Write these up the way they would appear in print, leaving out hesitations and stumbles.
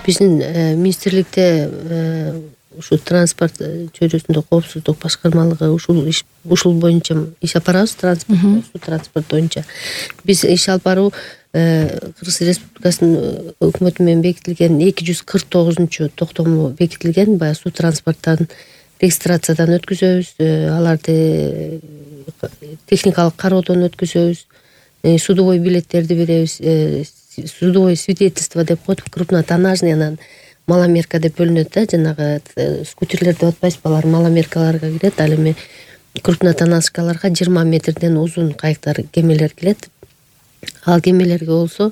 Биздин министрликте ушул транспорт чөйрөсүндө коопсуздук башкармалыгы ушул боюнча иш алып барабыз. Суу транспорт боюнча биз иш алып баруу Кыргыз Республикасынын өкмөтү менен бекитилген 249 токтому бекитилген. Баягы суу транспорттун регистрациядан өткүзөбүз, аларды техникалык кароодон өткүзөбүз, судовой билеттерди беребиз, судовое свидетельство деп коет, крупнотоннажный, анан маломерка деп бөлүнөт да, жанагы скутерлер деп атпайсызбы, алар маломеркаларга кирет. Ал эми крупнотоннажкаларга 20 метрден узун кайыктар, кемелер келет. Ал кемелерге болсо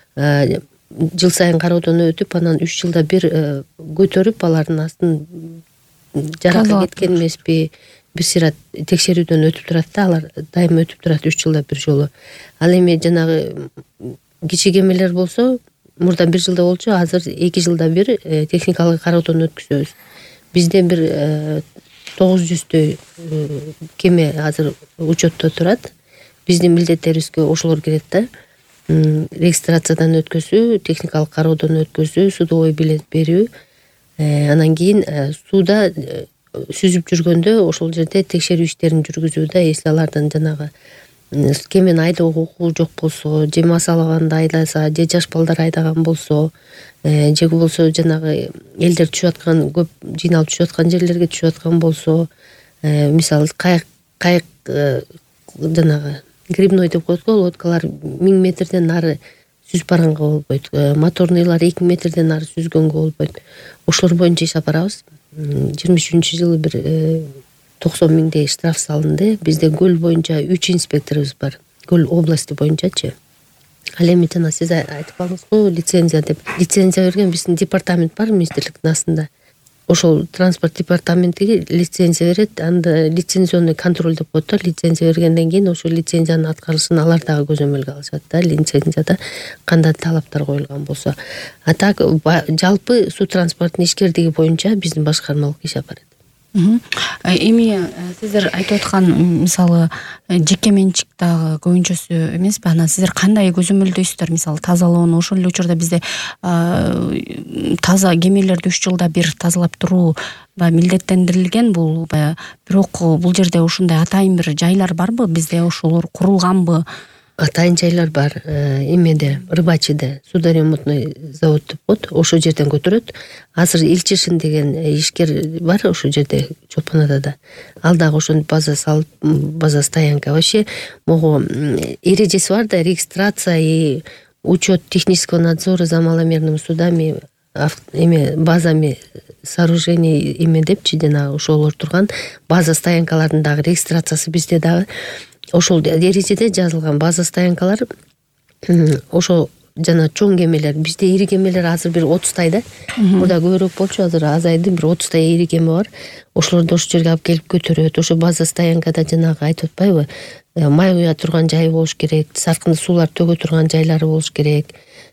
жыл сайын кароодон өтүп, анан 3 жылда бир көтөрүп, алардын астын жаракка кеткен эмеспи, бир сыйра текшерүүдөн өтүп турат да, алар дайыма өтүп турат 3 жылда бир жолу. Ал эми жанагы кичи кемелер болсо мурда 1 жылда болчу, азыр 2 жылда бир техникалык кароодон өткүзөбүз. Бизде бир 900 кеме азыр учетто турат. Биздин милдеттерибизге ошолор кирет да. Регистрациядан өткөзүү, техникалык кароодон өткөзүү, судовой билет берүү. Анан кийин сууда сүзүп жүргөндө ошол жерде текшерүү иштерин жүргүзүү да. Если алардын жанагы кемени айдоого укугу жок болсо, же масалаганда айдаса, же жаш балдар айдаган болсо, же болсо жанагы элдер түшүп аткан, көп жыйналып түшүп аткан жерлерге түшүп аткан болсо, мисалы кайык жанагы грибной деп коет го, лодкалар 1000 метрден нары сүзүп барганга болбойт. Моторныйлар 2000 метрден нары сүзгөнгө болбойт. Ошолор боюнча иш алып барабыз. 23-жылы бир 90 миңдей штраф салынды. Бизде көл боюнча 3 инспекторубуз бар. Көл области боюнчачы. Ал эми жана сиз айтып калдыңыз го, лицензия деп. Лицензия берген биздин департамент бар министрликтин астында. Ошол транспорт департаменти лицензия берет, анда лицензионный контроль деп коет да. Лицензия бергенден кийин ошол лицензиянын аткарылышын алар дагы көзөмөлгө алышат да. Лицензияда кандай талаптар коюлган болсо. А так жалпы суу транспорттун ишкердиги боюнча биздин башкармалык иш алып барат. Эми сиздер айтып аткан мисалы жеке менчик дагы көбүнчөсү эмеспи? Анан сиздер кандай көзөмөлдөйсүздөр? Мисалы тазалоону ошол эле учурда бизде таза кемелерди 3 жылда бир тазалап туруу милдеттендирилген. Бул бирок бул жерде ушундай атайын бир жайлар барбы? Бизде ошолор курулганбы? Атайын жайлар бар. Эмеде, Рыбачиде судоремонтный завод деп коет. Ошол жерден көтөрөт. Азыр Илчишин деген ишкер бар ошол жерде, Чолпон Атада. Ал дагы ошону база салып, база стоянка. Вообще могу эрежеси бар да, регистрация и учет технического надзора за маломерными судами, базами сооружений депчи, жана ошолор турган база стоянкалардын дагы регистрациясы бизде дагы. Ошол эрежеде жазылган база стоянкалар, ошо жана чоң кемелер. Бизде ири кемелер азыр бир 30 да. Мурда көбүрөөк болчу, азыр азайды, бир 30 ири кеме бар. Ошолорду ошол жерге алып келип көтөрөт. Ошо база стоянкада жанагы айтып атпайбы, май куя турган жайы болуш керек, саркынды суулар төгө турган жайлары болуш керек,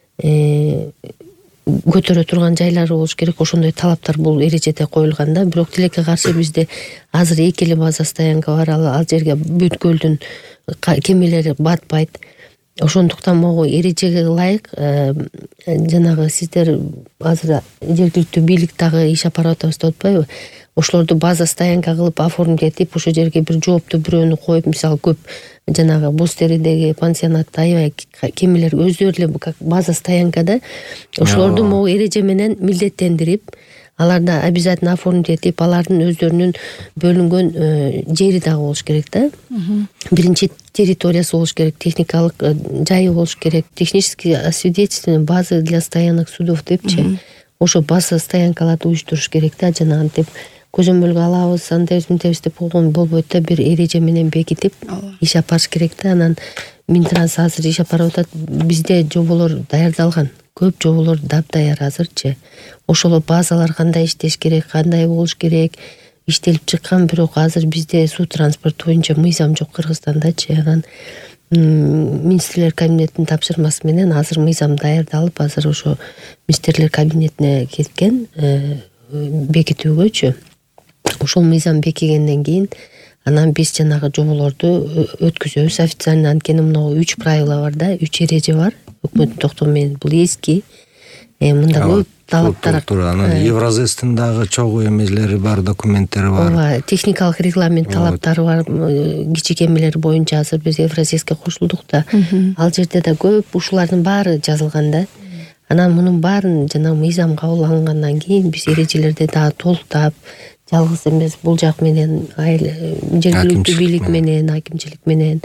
көтөрө турган жайлары болуш керек. Ошондой талаптар бул эрежеде коюлган да. Бирок тилекке каршы бизде азыр эки эле база стоянка бар. Ал жерге бүт көлдүн кемелери батпайт. Ошондуктан могу эрежеге ылайык жанагы сиздер азыр жергиликтүү бийлик дагы иш алып барып атабыз деп атпайбы? Ошолорду база стоянка кылып оформить этип, ошол жерге бир жооптуу бирөөнү коюп, мисалы көп жанагы Бузтеридеги пансионатта аябай кемелер өздөрү эле как база стоянкада ошолорду могу эреже менен милдеттендирип, аларды обязательно оформить этип, алардын өздөрүнүн бөлүнгөн жери дагы болуш керек да. Биринчи территориясы болуш керек, техникалык жайы болуш керек, технически освидетельствование базы для стоянок судов депчи. Ошо база стоянкаларды уюштуруш керек да, жана антип көзөмөлгө алабыз, антебиз деп койгон болбойт да. Бир эреже менен бекитип иш алып барыш керек да. Анан Минтранс азыр иш алып барып атат. Бизде жоболор даярдалган. Көп жоболор даяр азырчы. Ошол базалар кандай иштеш керек, кандай болуш керек, иштелип чыккан. Бирок азыр бизде суу транспорту боюнча мыйзам жок Кыргызстандачы. Анан министрлер кабинетинин тапшырмасы менен азыр мыйзам даярдалып, азыр ошо министрлер кабинетине кеткен бекитүүгөчү. Ошол мыйзам бекигенден кийин анан биз жанагы жоболорду өткүзөбүз официально. Анткени мына 3 правила бар да, 3 эреже бар. Өкмөттүн токтому менен бул эски. мында көп талаптар. Анан Евразэстин дагы чогуу эмелери бар, документтери бар. Ооба, техникалык регламент талаптары бар. Кичик эмелер боюнча азыр биз Евразэске кошулдук да. Ал жерде да көп ушулардын баары жазылган да. Анан мунун баарын жана мыйзам кабыл алынгандан кийин биз эрежелерди дагы толуктап, жалгыз эмес бул жак менен жергиликтүү бийлик менен, акимчилик менен,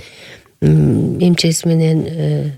МЧС менен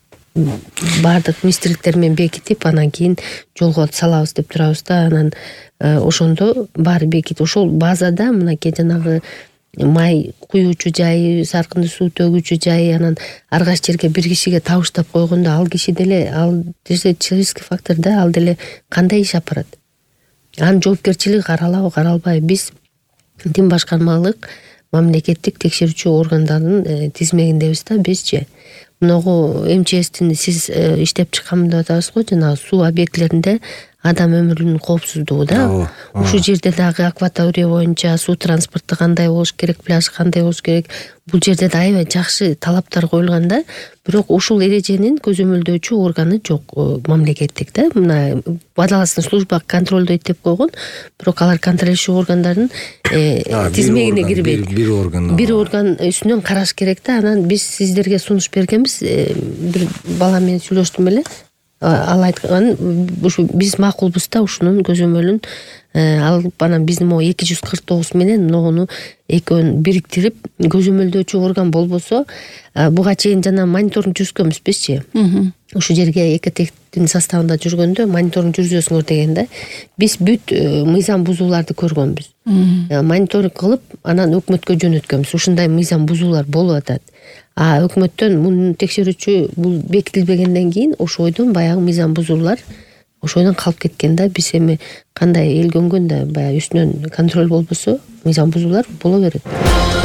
баардык министрликтер менен бекитип, анан кийин жолго салабыз деп турабыз да. Анан ошондо баары бекитип, ошол базада мынакей жанагы май куюучу жайы, саркынды суу төгүүчү жайы, анан ар кайсы жерге бир кишиге табыштап койгондо ал киши деле, ал человеческий фактор да, ал деле кандай иш алып барат, анын жоопкерчилиги каралабы каралбайбы. Биз дин башкармалык мамлекеттик текшерүүчү органдардын тизмегиндебиз да бизчи. Мыногу МЧСтин сиз иштеп чыккан деп атабыз го, жана суу объектилеринде адам өмүрүнүн коопсуздугу да. Ушул жерде дагы акватория боюнча суу транспорту кандай болуш керек, пляж кандай болуш керек, бул жерде да аябай жакшы талаптар коюлган да. Бирок ушул эреженин көзөмөлдөөчү органы жок, мамлекеттик да. Мына водолазный служба контролдойт деп койгон, бирок алар контролдөөчү органдардын тизмегине кирбейт. Бир орган үстүнөн караш керек да. Анан биз сиздерге сунуш бергенбиз, бир бала менен сүйлөштүм эле. Ал айткан, ушу биз макулбуз да, ушунун көзөмөлүн алып, анан биздин могу 249 менен могуну экөөнү бириктирип көзөмөлдөөчү орган болбосо, буга чейин жана мониторинг жүргүзгөнбүз бизчи. Ушул жерге экотектин составында жүргөндө мониторинг жүргүзөсүңөр деген да. Биз бүт мыйзам бузууларды көргөнбүз. Мониторинг кылып, анан өкмөткө жөнөткөнбүз. Ушундай мыйзам бузуулар болуп атат. Өкмөттөн муну текшерүүчү бул бекитилбегенден кийин ошойдон баягы мыйзам бузуулар ошойдон калып кеткен да. Биз эми кандай эл көнгөн да баягы үстүнөн контроль болбосо мыйзам бузуулар боло берет.